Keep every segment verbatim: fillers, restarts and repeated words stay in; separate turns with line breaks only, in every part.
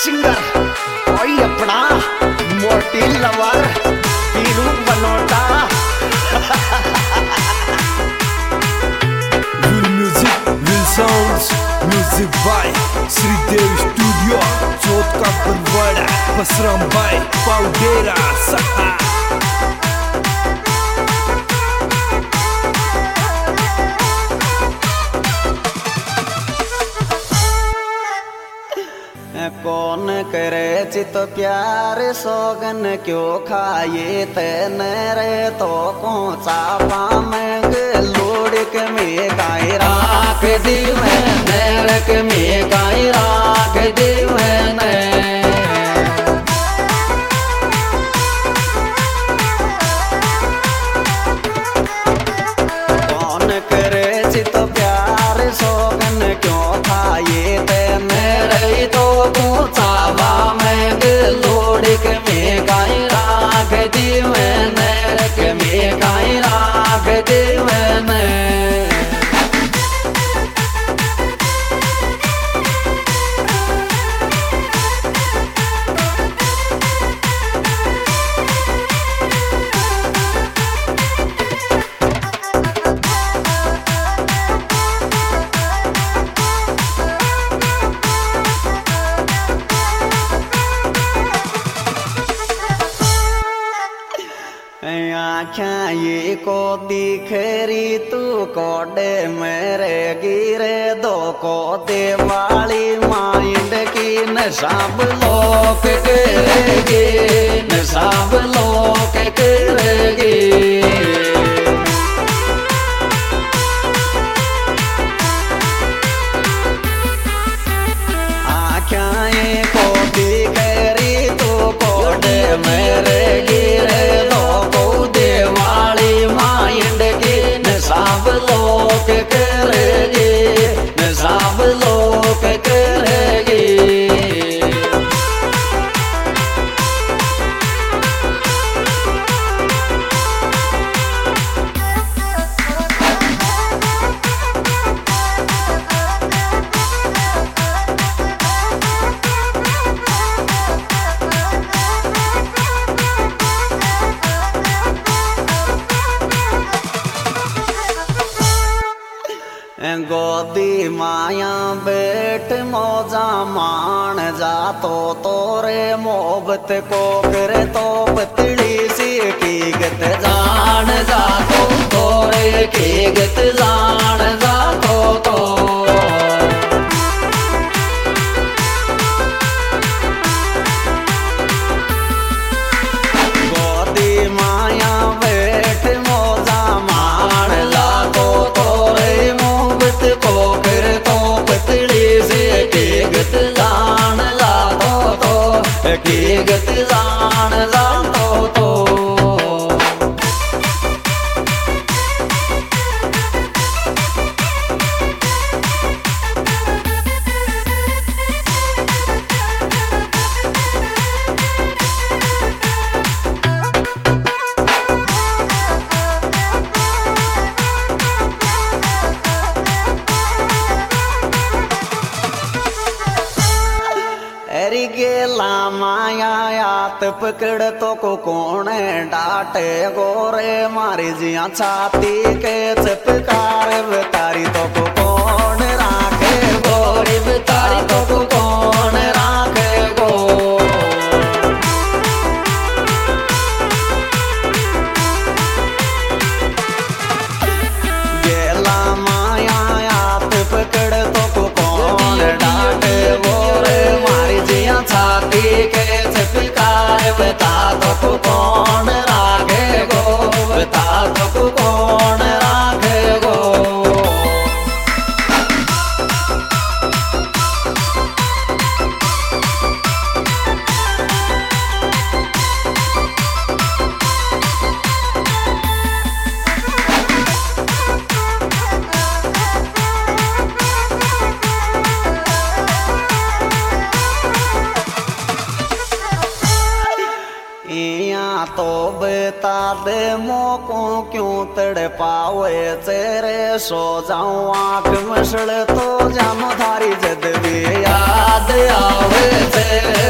Singer कोई अपना मोटी लवर Piru Banota.
Will music, will sounds, music by Sridev Studio, Chot ka Parwada, Pasram by Paudera Saha.
कौन करे चित प्यार सोगन क्यों खाए तेने रे तो कौन चापा में लूड़क में गाय राख दी में नरक में गाय राख दी में ने कौन करे चित प्यार सोगन क्यों खाए तेने रे तो चावा में लोड़क में गाय राख दी में नरक में गाय राख दी में आख्या ये को दिखरी तू कोडे मेरे गिरे दो को देवाली माइंड की न सब लोग करेगी न सब लोग करेगी। आख्या ये को दिखरी तू कोडे मेरे गिरे सब लोग करेगी न सब लोग करेगी। गोदी माया बेट मौजा मान जा तो तोरे मोहब्बत को करे तो पतली सी की गत जान जा तो तोरे की गत जान जा तो तो गोदी माया बेट मौजा मान ला तो तोरे को कर तो पतली से की गत जान ला तो तो की गत जान ला तो तो गेला माया यात पकड़ तो को कौन डाटे गोरे मारी जिया छाती के चपकार बतारी तो को कौन राखे गोरी बतारी तो को कौन राखे गो। गेला माया यात पकड़ तो को कौन डाटे गोरे छाती के चपकार बता तो कौन राखे गो बता तो कौन राखे गो। तो बता दे मोको क्यों तड़ पावे तेरे सो जाऊं आँख मसड़ तो जाम धारी जद भी याद आवे तेरे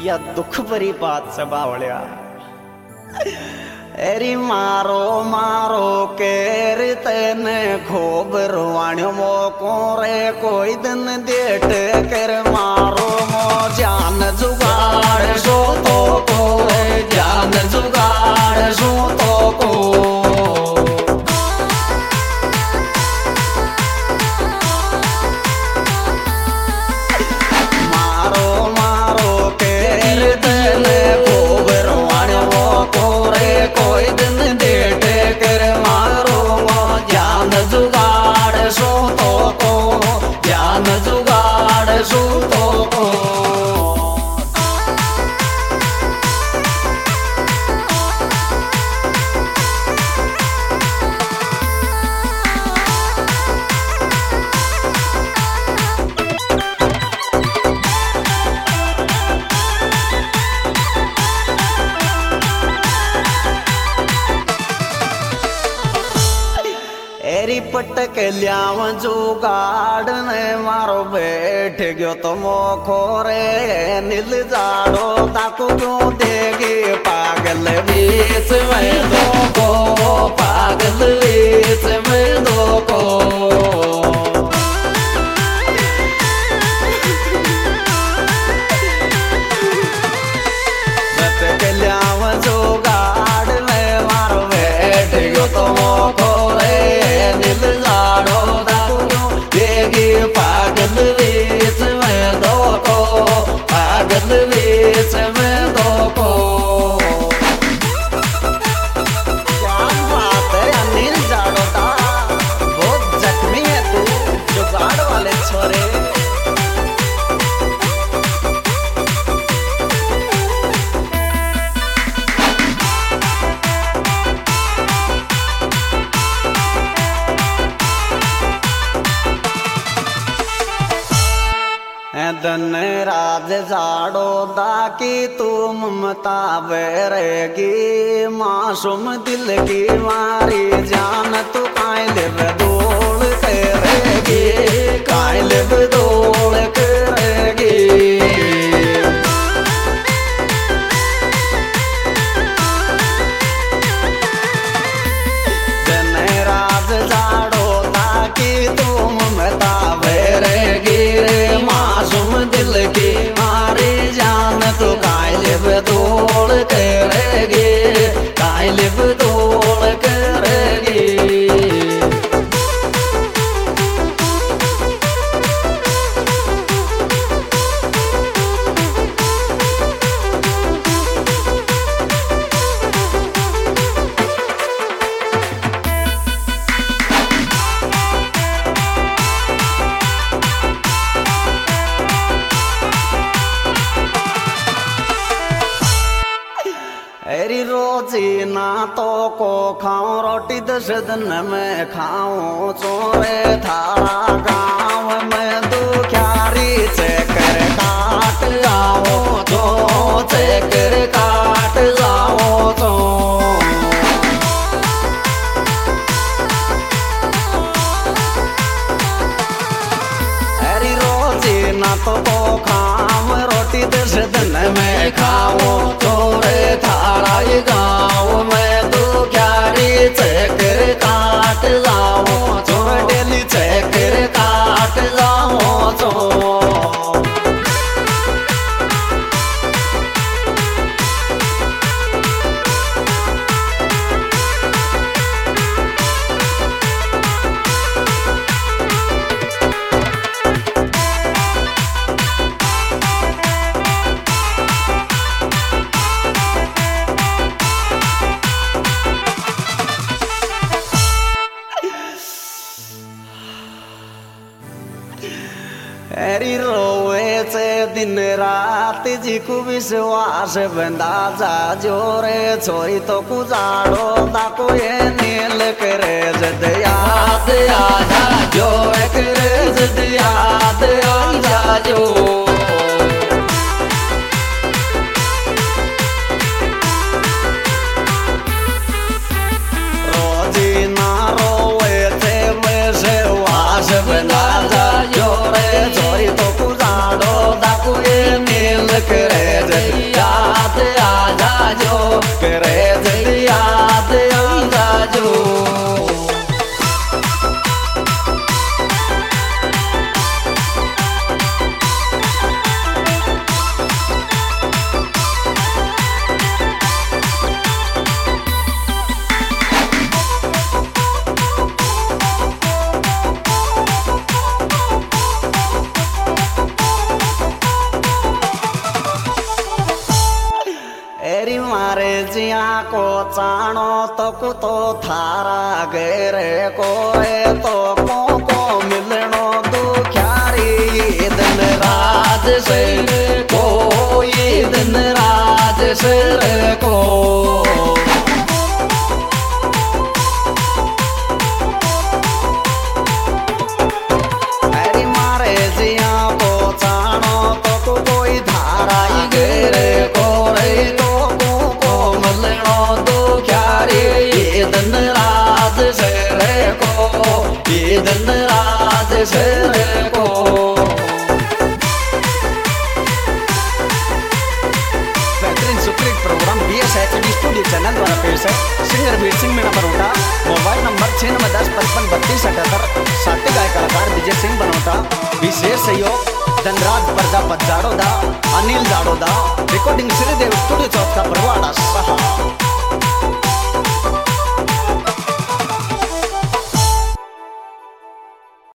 या दुख भरी बात से बावलिया एरी मारो मारो केर तेने खूब रुवाण्यो मोको रे कोई दिन देट कर मारो मो जान जुगाड़ सो तो को जान जुगाड़ सो तो को मारो मारो केर तेने खूब रुवाण्यो मोको रे कोई दिन देट कर मारो मो जान जुगाड़ सो तो को जान जुगाड़ सो तो को एरी पटक लियाव जुगाड़ ने मारो बैठ गयो तो मोखो रे नील जाड़ो ताको क्यों देगी पागल बीच में दो को पागल बीच में दो को पटक लियाव जुगाड़ ने मारो बैठ गयो तो मोखो नील जाड़ो दारू देगी पागल बीच में दो को पागल बीच में दो को क्या बात है नील जाड़ो दा बहुत जख्मी है तू जुगाड़ वाले छोरे धन राज जाड़ो दाकी तू ममता बेरेगी मासूम दिल की मारी जान तू कायल बदोल करेगी कायल बदोल करेगी धन राज जाड़ो दाकी तू ममता बेरेगी मासूम दिल की मारी जान तो कायल बदोल करेगी कायल बदोल करेगी एरी रोजी ना तो को खाऊं रोटी दस दिन में खाऊं चोरे थारा गाँव में दुखियारी चेकर काट जाओ तो चेकर काट जाओ तो एरी रोजी ना तो को खाऊं रोटी दस दिन में खाऊं चोरे थारा गाँव में दुखियारी चेकर काट जाओ चोर डेली चेकर काट जाओ चो एरी रोवे से दिन रात जी को विश्वास बंदा जा जोरे छोरी तो कुजाड़ो ताको ये नील करे जद याद आजा जो करे जद याद आजा जो रोजी ना रोवे थे वैसे वास बंदा जा जोरे छोरी तो कुजाड़ो ताको ये नील करे जद चाणो तो को तो थारा गेरे को तो को को मिलनो दुख्यारी ये दिन राज से को ये दिन राज से को बेहतरीन superhit program B S H D studio channel द्वारा पेश है। Singer Veer Singh Meena Barota, mobile number छः नौ दस पचपन बत्तीस अठहत्तर। साथी गायक कलाकार विजय सिंह बनोटा। विशेष सहयोग धनराज प्रजापत जाड़ोदा, अनिल जाड़ोदा। रिकॉर्डिंग श्रीदेव स्टूडियो चौथ का